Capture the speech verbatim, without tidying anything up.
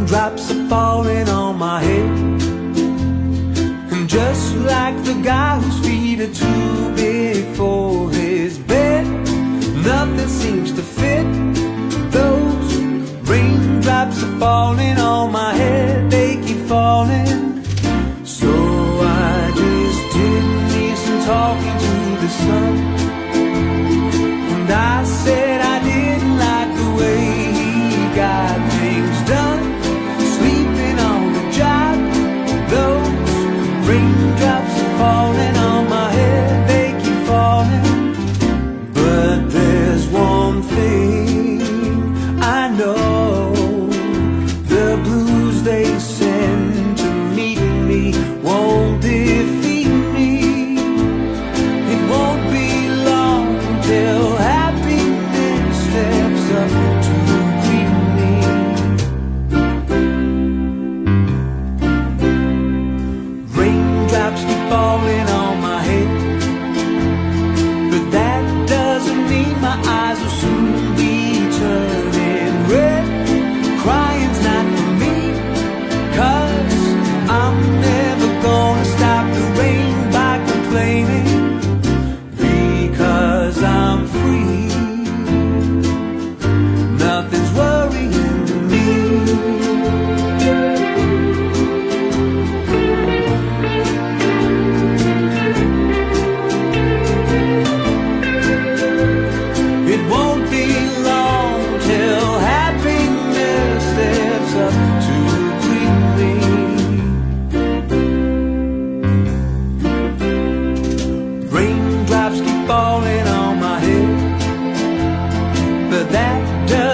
Raindrops are falling on my head, and just like the guy whose feet are too big for his bed, nothing seems to fit. Those raindrops are falling on my head, they keep falling. So I just did me some talking to the sun, and I said I didn't like the way he got things done, sleeping on the job. Those raindrops are falling on my head, they keep falling. But there's one thing I know, the blues they send to meet me won't defeat me. It won't be long till happiness steps up to greet me. Raindrops keep falling on my head, but that doesn't mean my eyes will soon be turning red. Crying's not for me, 'cause I'm never gonna stop the rain by complaining, because I'm free. Nothing's worrying me. It won't be long till happiness steps up to greet me. Raindrops keep falling on my head, but that does